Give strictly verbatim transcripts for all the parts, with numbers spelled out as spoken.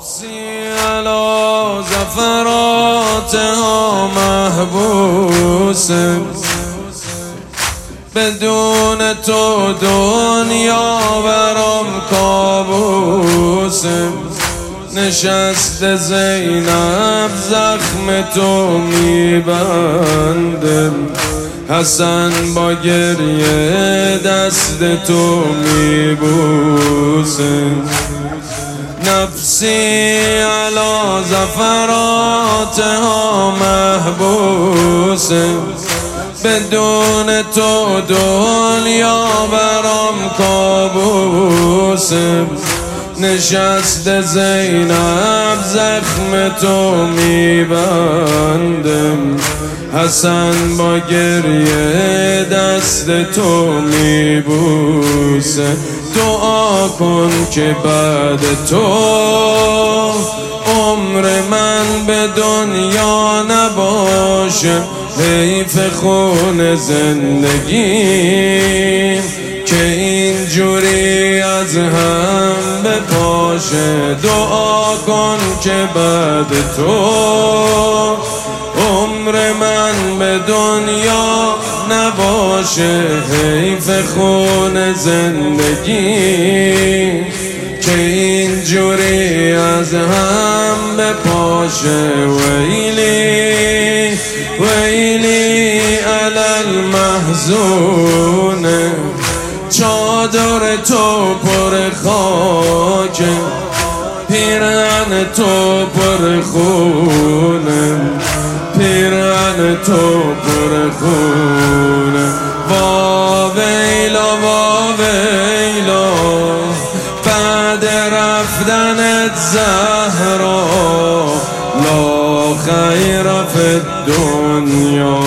نفسی علی زفراتها محبوسه، بدون تو دنیا برام کابوسه. نشست زینب زخم تو میبنده، حسن با گریه دست تو میبوسه. نفسی علی زفراتها محبوسه، بدون تو دنیا برام کابوسه. نشست زینب زخم تو میبندم، حسن با گریه دست تو میبوسه. دعا کن که بعد تو عمر من به دنیا نباشه، حیف خون زندگی که اینجوری از هم بپاشه. دعا کن که بعد تو عمر من به دنیا نباشه، حیف خون زندگی که اینجوری از هم بپاشه. ویلی ویلی علی المحزون، چادر تو پر خاکه، پیرهن تو پر خونه، پیرهن تو پر خونه. وا ویلا وا ویلا بعد رفتنت زهرا، لا خیر فی الدنیا.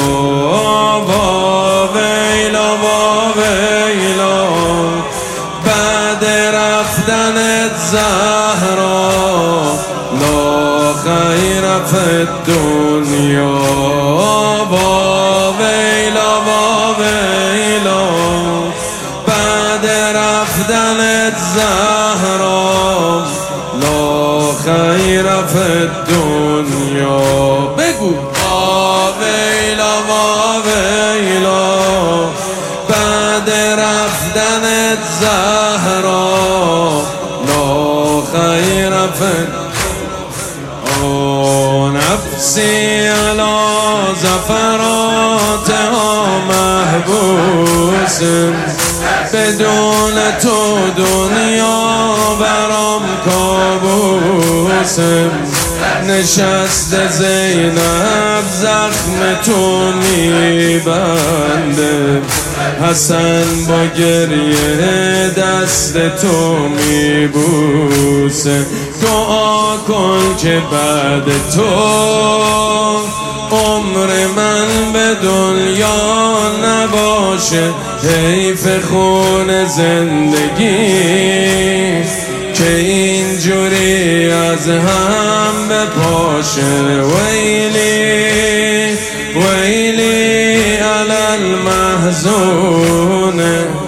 وا ویلا وا ویلا بعد رفتنت زهرا، لا خیر فی الدنیا. وا ویلا وا ویلا بعد رفتنت زهرا، لا خیر فی الدنیا. بگو وا ویلا وا ویلا بعد رفتنت زهرا، لا خیر فی. او نفسی علی زفراتها محبوسه، بدون تو دنیا برام کابوسه. نشست زینب زخم تو میبنده، حسن با گریه دست تو میبوسه. دعا کن که بعد تو عمر من به دنیا نباشه، حیف خون زندگی که اینجوری از هم بپاشه. ویلی ویلی علی المحزون،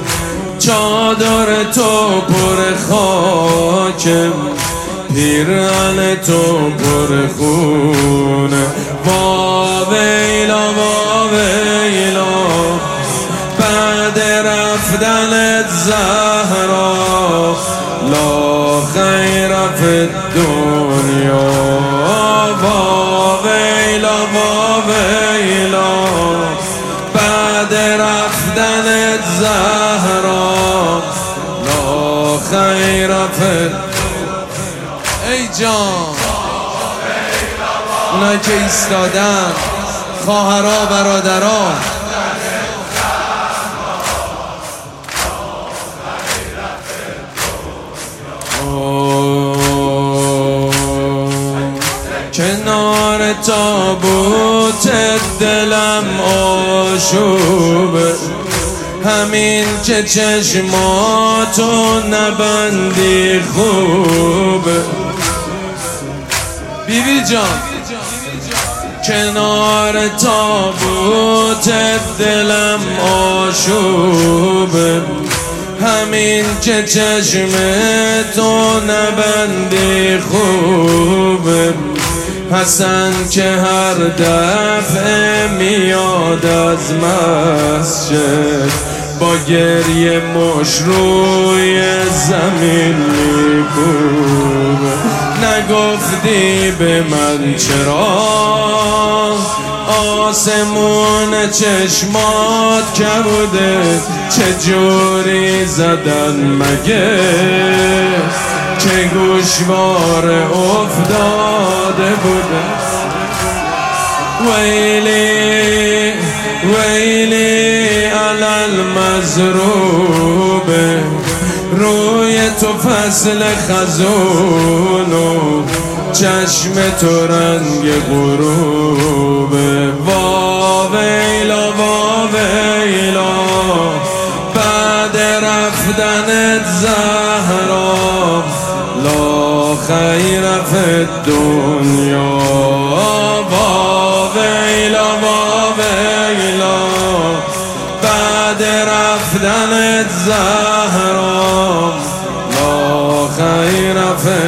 چادر تو پر خاکه، پیرهن تو پر خونه. وا ویلا وا ویلا بعد رفتنت زهرا، لا خیر فی الدنیا. وا ویلا وا ویلا بعد رفتنت زهرا، لا خیر فی. ای جان اونایی که ایستادن، خواهرها برادرها، کنار تابوت دلم آشوبه، همین که چشماتو نبندی خوبه. بیبی جان کنار تابوت دلم آشوبه، همین که چشم تو نبندی خوبه. حسن که هر دفعه میاد از مسجد با گریه مش روی زمین میکوبه. نگفتی به من چرا آسمون چشمات کبوده، چجوری زدن مگه که گوشوار افتاده بوده. ویلی ویلی علل مضروبه، روی تو فصل خزون و چشم تو رنگ غروبه. وا ویلا وا ویلا بعد رفتنت زهرا، لا خیر فی الدنیا. وا ویلا وا ویلا بعد رفتنت زهرا، لا خیر فی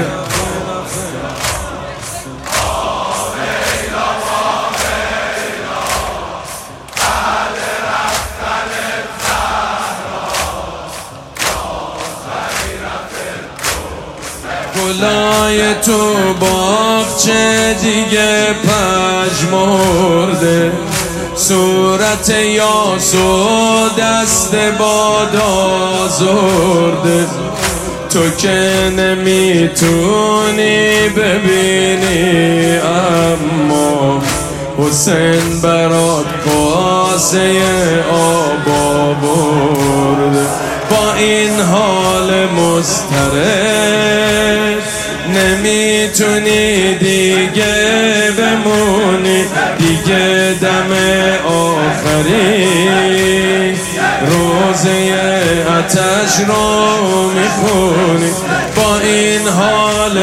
گلای تو باغچه دیگه پژمرده، صورت یاسو دست باد آزرده. تو که نمیتونی ببینی اما حسین برات کاسه آب آورده. با این حال مضطرب نمیتونی دیگه بمونی، دیگه دم آخری روزه آتش رو میخونی. با این حال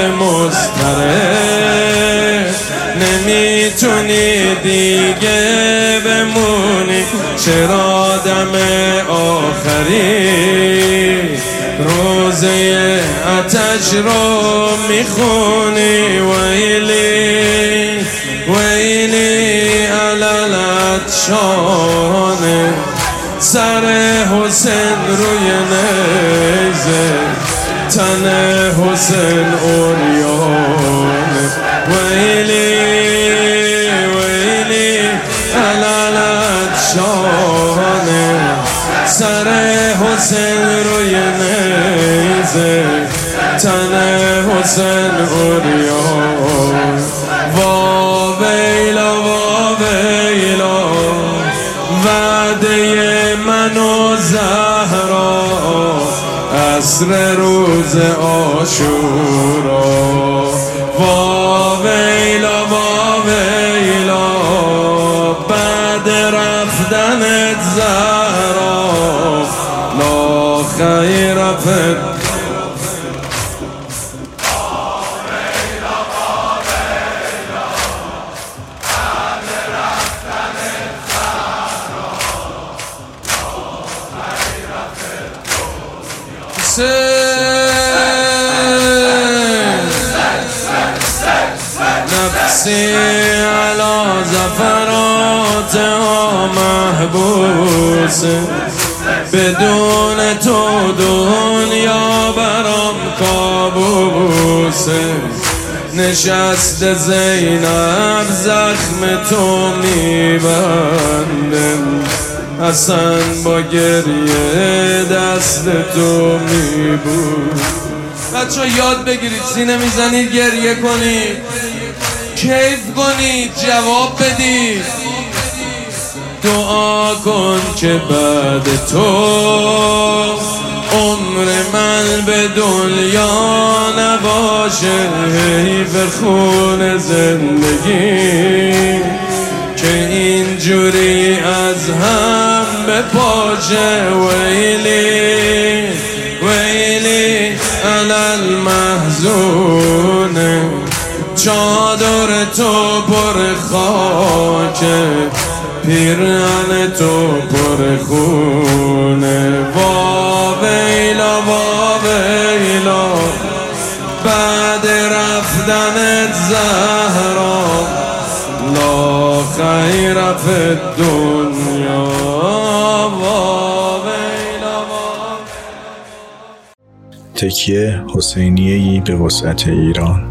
مضطرب نمیتونی دیگه بمونی، چرا دم آخری روزه آتش رو میخونی. ویلی ویلی علل عطشانه، سر حسین روی نیزه، تن حسین عریانه. ویلی ویلی علل عطشانه، سر حسین روی نیزه، تن حسین عریان. وا ویلا وا ویلا وعده من و زهرا، عصر روز عاشورا. وا ویلا وا ویلا بعد رفتنت زهرا، لا خیر فی نفسی علی زفرات محبوس، بدون تو دنیا برام کابوسه. نشست زینب زخم تو میبنده، حسن با گریه دست تو میبود. بچه ها یاد بگیرید سینه میزنید گریه کنید، کیف کنید، جواب بدید. دعا کن که بعد تو عمر من به دنیا نباشه، حیف خون زندگی که اینجوری از هم بپاشه. ویلی ویلی علل محزونه، چادر تو پر خاکه، پیرهن تو پر خونه. وا بدنت زهرا لا خیر فی الدنیا تکیه حسینیه‌ای به وسعت ایران.